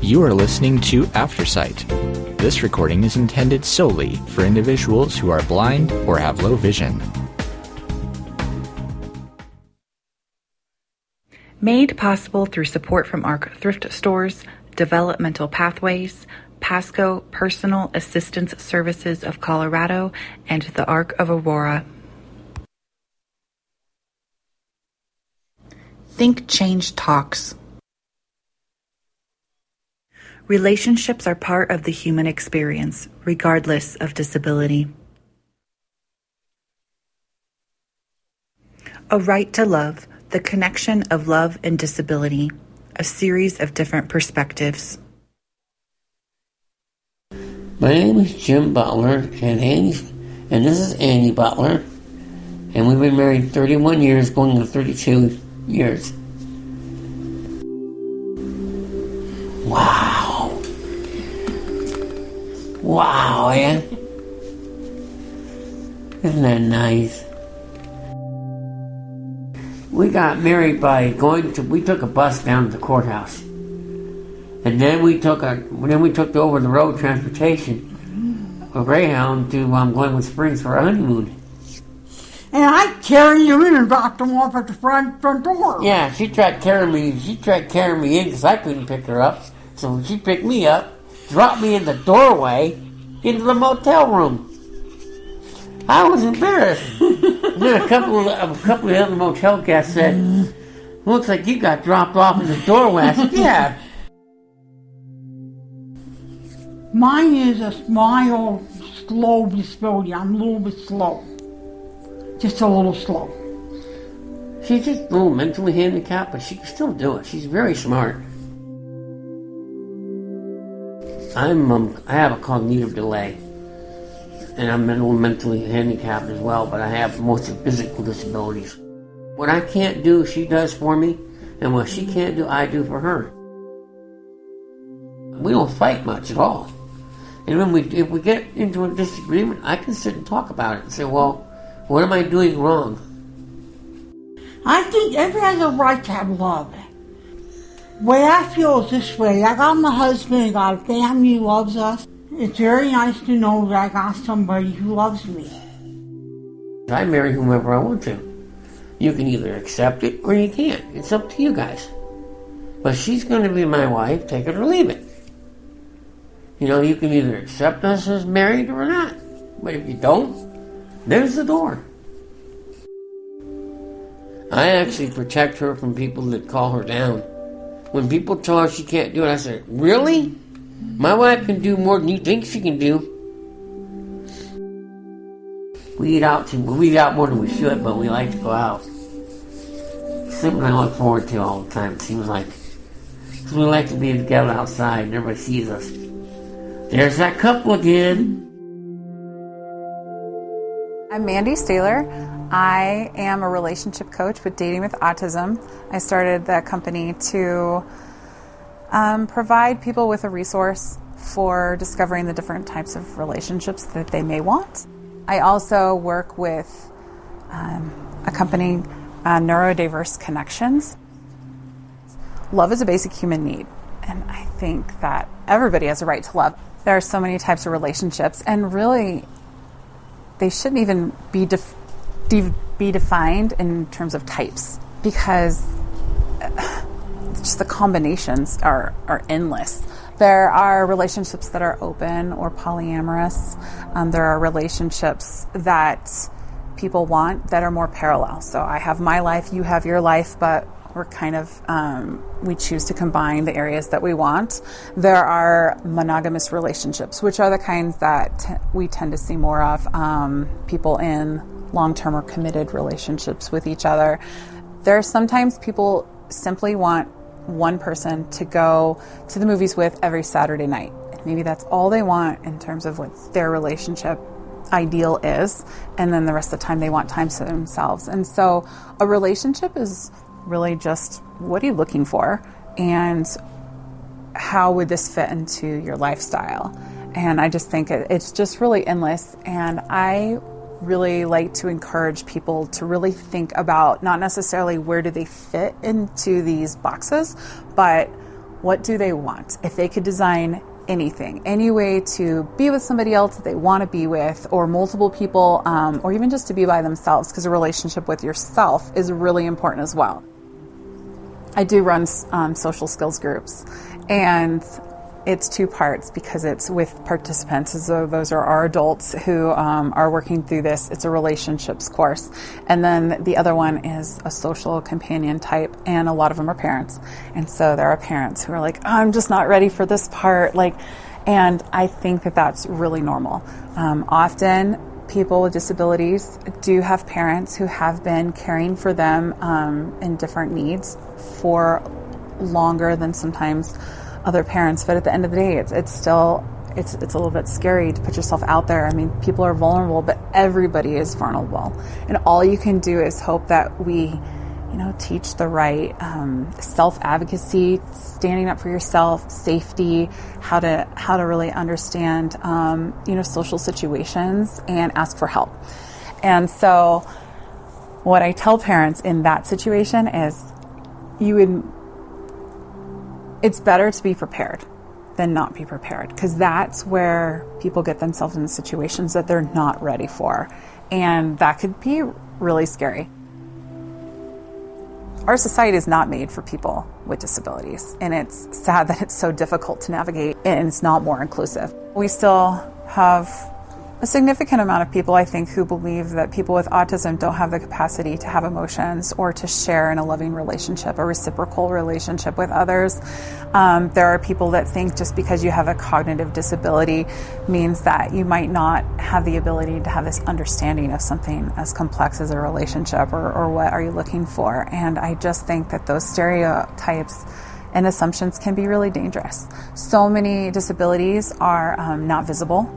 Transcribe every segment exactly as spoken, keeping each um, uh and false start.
You are listening to Aftersight. This recording is intended solely for individuals who are blind or have low vision. Made possible through support from ARC Thrift Stores, Developmental Pathways, Pasco Personal Assistance Services of Colorado, and the ARC of Aurora. Think Change Talks. Relationships are part of the human experience, regardless of disability. A Right to Love, the connection of love and disability, a series of different perspectives. My name is Jim Butler, and Andy, and this is Andy Butler, and we've been married thirty-one years, going to thirty-two years. Wow. Wow, yeah? Isn't that nice? We got married by going to, we took a bus down to the courthouse. And then we took a, then we took the over-the-road transportation, a Greyhound, to um, Glenwood Springs for our honeymoon. And I carried you in and dropped them off at the front front door. Yeah, she tried carrying me, she tried carrying me in because I couldn't pick her up. So she picked me up, dropped me in the doorway into the motel room. I was embarrassed. Then a couple of a couple of other motel guests said, "Looks like you got dropped off in the doorway." I said, "Yeah." Mine is a mild, slow disability. I'm a little bit slow. Just a little slow. She's just a little mentally handicapped, but she can still do it. She's very smart. I'm um, I have a cognitive delay, and I'm a little mentally handicapped as well, but I have mostly physical disabilities. What I can't do, she does for me, and what she can't do, I do for her. We don't fight much at all. And when we, if we get into a disagreement, I can sit and talk about it and say, well, what am I doing wrong? I think everyone has a right to have love. The way I feel is this way. I got my husband, I got a family who loves us. It's very nice to know that I got somebody who loves me. I marry whomever I want to. You can either accept it or you can't. It's up to you guys. But she's going to be my wife, take it or leave it. You know, you can either accept us as married or not. But if you don't, there's the door. I actually protect her from people that call her down. When people tell her she can't do it, I say, really? My wife can do more than you think she can do. We eat out too, we eat out more than we should, but we like to go out. Something I look forward to all the time, it seems like. Because we like to be together outside and everybody sees us. There's that couple again. I'm Mandy Staler. I am a relationship coach with Dating with Autism. I started the company to um, provide people with a resource for discovering the different types of relationships that they may want. I also work with um, a company, uh, Neurodiverse Connections. Love is a basic human need, and I think that everybody has a right to love. There are so many types of relationships, and really, they shouldn't even be def- de- be defined in terms of types, because just the combinations are, are endless. There are relationships that are open or polyamorous. Um, there are relationships that people want that are more parallel. So I have my life, you have your life, but we're kind of, um, we choose to combine the areas that we want. There are monogamous relationships, which are the kinds that t- we tend to see more of, um, people in long-term or committed relationships with each other. There are sometimes people simply want one person to go to the movies with every Saturday night. Maybe that's all they want in terms of what their relationship ideal is, and then the rest of the time they want time to themselves. And so a relationship is really just, what are you looking for, and how would this fit into your lifestyle? And I just think it, it's just really endless, and I really like to encourage people to really think about not necessarily where do they fit into these boxes, but What do they want? If they could design anything, any way to be with somebody else that they want to be with, or multiple people, um, or even just to be by themselves, because a relationship with yourself is really important as well. I do run um, social skills groups, and it's two parts because it's with participants. So those are our adults who um, are working through this. It's a relationships course. And then the other one is a social companion type, and a lot of them are parents. And so there are parents who are like, oh, I'm just not ready for this part. Like, and I think that that's really normal. Um, often people with disabilities do have parents who have been caring for them um, in different needs for longer than sometimes other parents, but at the end of the day, it's it's still it's it's a little bit scary to put yourself out there. I mean, people are vulnerable, but everybody is vulnerable, and all you can do is hope that we, you know, teach the right um, self-advocacy, standing up for yourself, safety, how to how to really understand, um, you know, social situations and ask for help. And so, what I tell parents in that situation is, you would. It's better to be prepared than not be prepared, because that's where people get themselves in situations that they're not ready for. And that could be really scary. Our society is not made for people with disabilities, and it's sad that it's so difficult to navigate and it's not more inclusive. We still have a significant amount of people, I think, who believe that people with autism don't have the capacity to have emotions or to share in a loving relationship, a reciprocal relationship with others. Um, there are people that think just because you have a cognitive disability means that you might not have the ability to have this understanding of something as complex as a relationship, or, or what are you looking for. And I just think that those stereotypes and assumptions can be really dangerous. So many disabilities are um, not visible.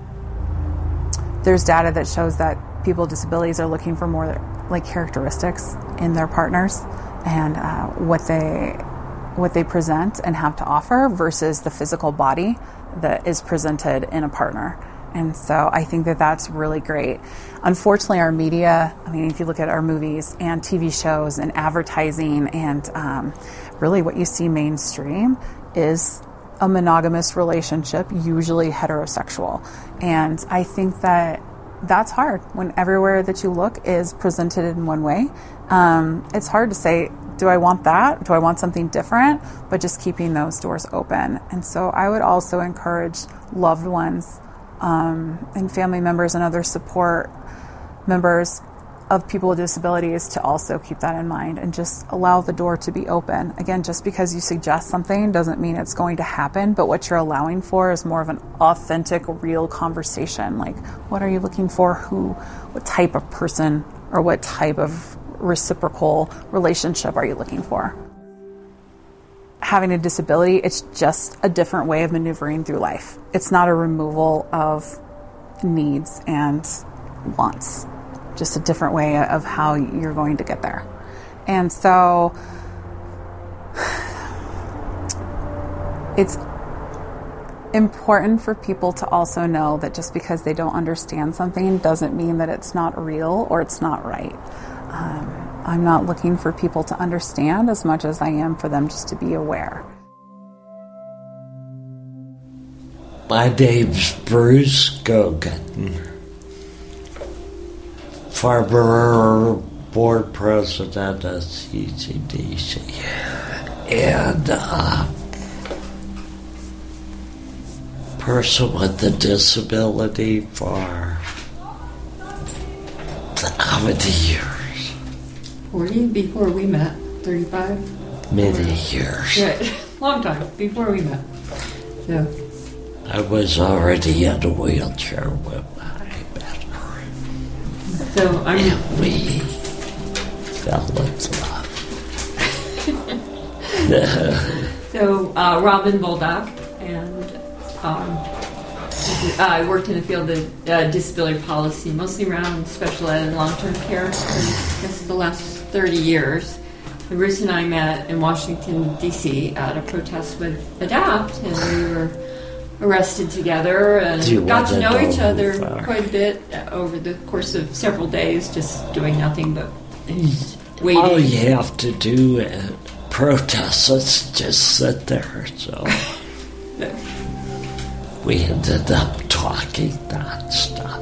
There's data that shows that people with disabilities are looking for more like characteristics in their partners and uh, what they what they present and have to offer versus the physical body that is presented in a partner. And so I think that that's really great. Unfortunately, our media, I mean, if you look at our movies and T V shows and advertising and um, really what you see mainstream is a monogamous relationship, usually heterosexual. And I think that that's hard when everywhere that you look is presented in one way. Um, it's hard to say, do I want that? Do I want something different? But just keeping those doors open. And so I would also encourage loved ones um, and family members and other support members of people with disabilities to also keep that in mind and just allow the door to be open. Again, just because you suggest something doesn't mean it's going to happen, but what you're allowing for is more of an authentic, real conversation. Like, what are you looking for? Who, what type of person or what type of reciprocal relationship are you looking for? Having a disability, it's just a different way of maneuvering through life. It's not a removal of needs and wants. Just a different way of how you're going to get there. And so it's important for people to also know that just because they don't understand something doesn't mean that it's not real or it's not right. Um, I'm not looking for people to understand as much as I am for them just to be aware. My name's Bruce Gogan, former board president of C C D C, and uh, person with a disability for how many years? forty, before we met. thirty-five? Many years. Right, long time, before we met. Yeah. I was already in a wheelchair when I met her. So I'm... And we fell in love. So uh, Robin Boldock, and um, uh, I worked in the field of uh, disability policy, mostly around special ed and long-term care for I guess the last thirty years. And Bruce and I met in Washington, D C at a protest with ADAPT, and we were arrested together and got to know each other far. quite a bit over the course of several days, just doing nothing but waiting. All you have to do at protest. Let's just sit there. So we ended up talking nonstop.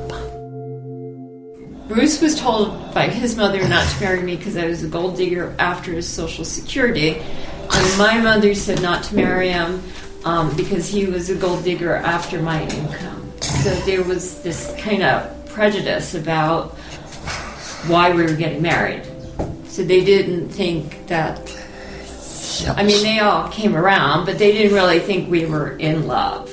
Bruce was told by his mother not to marry me because I was a gold digger after his Social Security. And my mother said not to marry him um, because he was a gold digger after my income. So there was this kind of prejudice about why we were getting married. So they didn't think that, Yes. I mean, they all came around, but they didn't really think we were in love.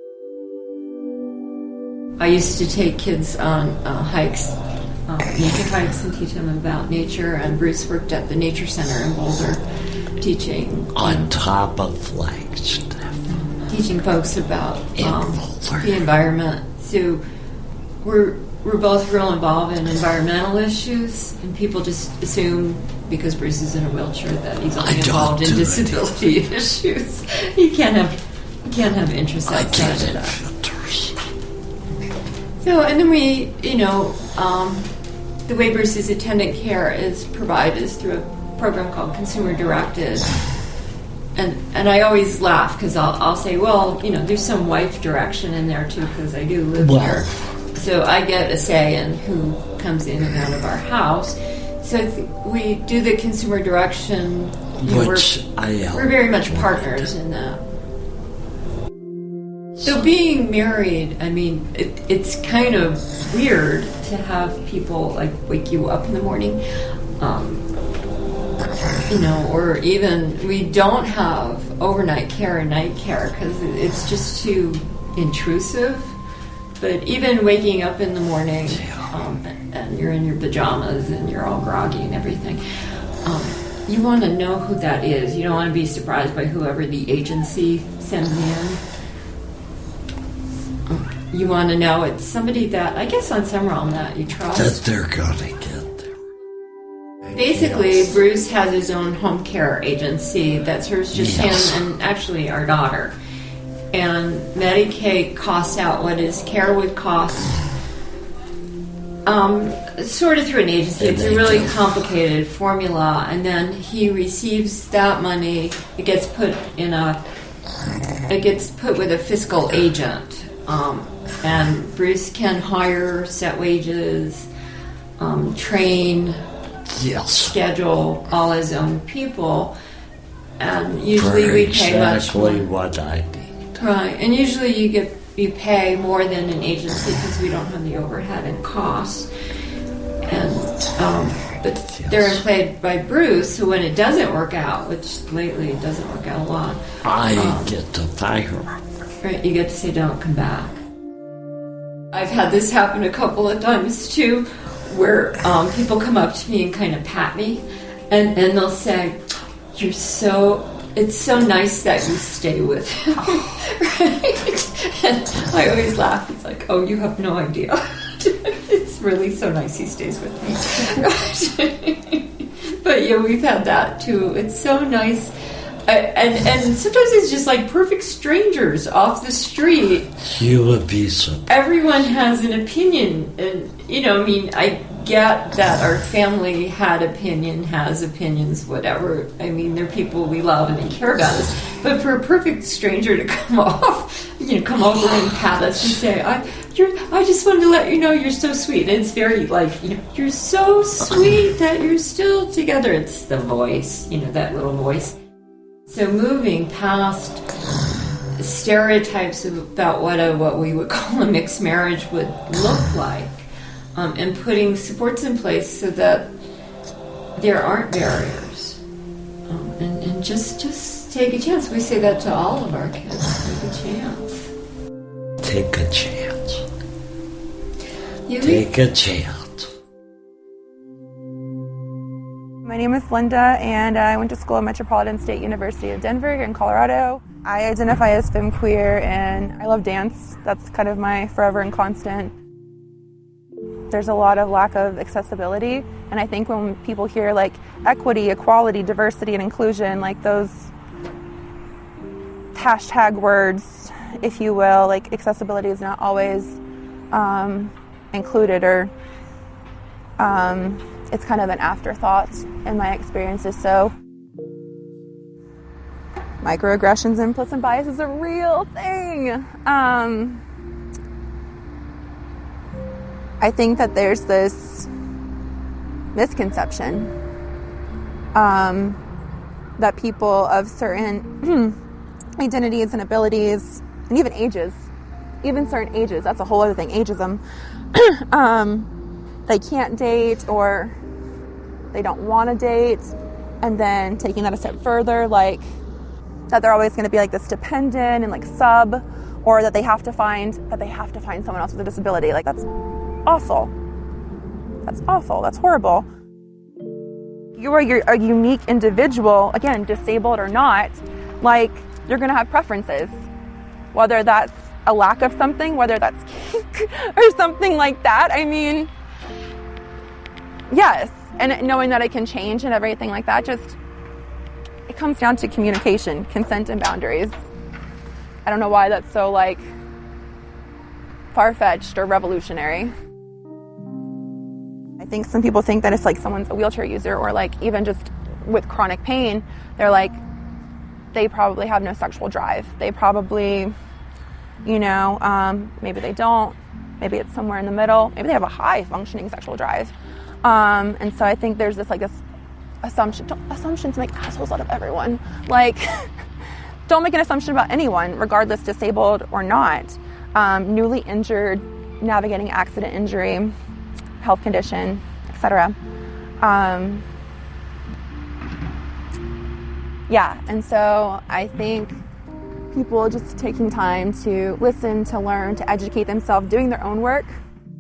I used to take kids on uh, hikes, uh, nature hikes, and teach them about nature, and Bruce worked at the Nature Center in Boulder, teaching On top of Flagstaff. teaching folks about um, In Boulder. the environment. So we're we're both real involved in environmental issues, and people just assume because Bruce is in a wheelchair that he's only I don't involved in do disability issues. He can't have he can't have interests I outside get of it, that. filters. So, and then we, you know, um, the way Bruce's attendant care is provided is through a program called Consumer Directed. And and I always laugh because I'll, I'll say, well, you know, there's some wife direction in there too because I do live Well. here. So I get a say in who comes in and out of our house. So th- we do the consumer direction. You know, Which we're, I help we're very much with. partners in that. So being married, I mean, it, it's kind of weird to have people like wake you up in the morning, um, you know, or even we don't have overnight care or night care because it's just too intrusive. But even waking up in the morning um, and you're in your pajamas and you're all groggy and everything, um, you want to know who that is. You don't want to be surprised by whoever the agency sends in. You want to know it's somebody that, I guess on some realm, that you trust. That they're gonna get there. Basically, Yes. Bruce has his own home care agency that serves just Yes. him and actually our daughter. And Medicaid costs out what his care would cost, um, sort of through an agency. And It's a they really just- complicated formula, and then he receives that money. It gets put in a, it gets put with a fiscal agent, um, and Bruce can hire, set wages, um, train, Yes. schedule all his own people, and usually For we pay much exactly more. what I need. Right, and usually you get you pay more than an agency because we don't have the overhead and costs. And um, but Yes. they're employed by Bruce, so when it doesn't work out, which lately it doesn't work out a lot, I Um, get to fire. right, you get to say don't come back. I've had this happen a couple of times too, where um, people come up to me and kind of pat me, and, and they'll say, "You're so, it's so nice that you stay with him." Right? And I always laugh. It's like, "Oh, you have no idea. It's really so nice he stays with me." But yeah, we've had that too. It's so nice. Uh, and and sometimes it's just like perfect strangers off the street. You would be surprised. Everyone has an opinion, and you know, I mean, I get that our family had opinion, has opinions, whatever. I mean, they're people we love and they care about us. But for a perfect stranger to come off, you know, come over and pat us and say, "I, you're, I just wanted to let you know you're so sweet." And it's very like, you know, "You're so sweet that you're still together." It's the voice, you know, that little voice. So moving past stereotypes about what a what we would call a mixed marriage would look like, um, and putting supports in place so that there aren't barriers, um, and, and just just take a chance. We say that to all of our kids: take a chance. Take a chance. You Take a chance. My name is Linda, and I went to school at Metropolitan State University of Denver in Colorado. I identify as femqueer, and I love dance. That's kind of my forever and constant. There's a lot of lack of accessibility, and I think when people hear like equity, equality, diversity, and inclusion, like those hashtag words, if you will, like accessibility is not always um, included, or um, it's kind of an afterthought in my experiences. So Microaggressions and implicit bias is a real thing. Um, I think that there's this misconception um, that people of certain identities and abilities, and even ages, even certain ages, that's a whole other thing, ageism, um, they can't date or they don't want to date, and then taking that a step further, like that they're always going to be like this dependent and like sub, or that they have to find that they have to find someone else with a disability. Like that's awful. That's awful. That's horrible. You are you're a unique individual, again, disabled or not. Like you're going to have preferences, whether that's a lack of something, whether that's kink or something like that. I mean, yes. And knowing that it can change and everything like that, just, it comes down to communication, consent, and boundaries. I don't know why that's so, like, far-fetched or revolutionary. I think some people think that if, like, someone's a wheelchair user or, like, even just with chronic pain, they're like, they probably have no sexual drive. They probably, you know, um, maybe they don't. Maybe it's somewhere in the middle. Maybe they have a high-functioning sexual drive. Um, and so I think there's this like this assumption, don't, assumptions make assholes out of everyone. Like, don't make an assumption about anyone, regardless disabled or not. Um, newly injured, navigating accident, injury, health condition, et cetera. Um, yeah, and so I think people just taking time to listen, to learn, to educate themselves, doing their own work.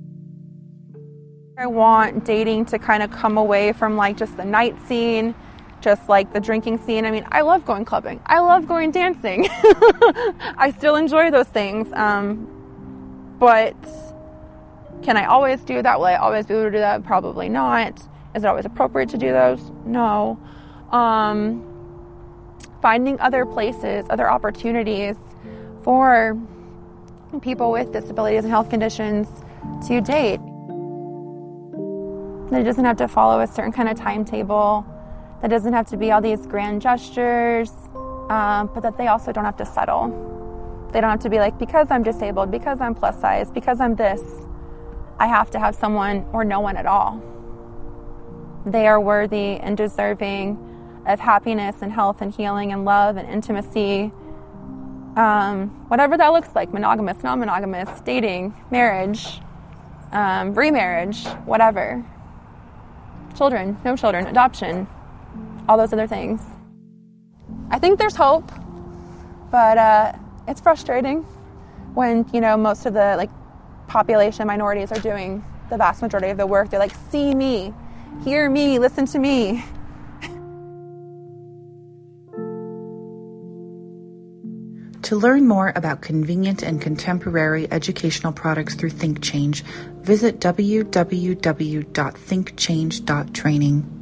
I want dating to kind of come away from like just the night scene, just like the drinking scene. I mean, I love going clubbing. I love going dancing. I still enjoy those things. Um, but can I always do that? Will I always be able to do that? Probably not. Is it always appropriate to do those? No. Um, finding other places, other opportunities for people with disabilities and health conditions to date. That it doesn't have to follow a certain kind of timetable. That doesn't have to be all these grand gestures, um, but that they also don't have to settle. They don't have to be like, because I'm disabled, because I'm plus size, because I'm this, I have to have someone or no one at all. They are worthy and deserving of happiness and health and healing and love and intimacy, um, whatever that looks like, monogamous, non-monogamous, dating, marriage, um, remarriage, whatever. Children, no children, adoption, all those other things. I think there's hope, but uh, it's frustrating when, you know, most of the like population minorities are doing the vast majority of the work. They're like, see me, hear me, listen to me. To learn more about convenient and contemporary educational products through ThinkChange, visit w w w dot think change dot training.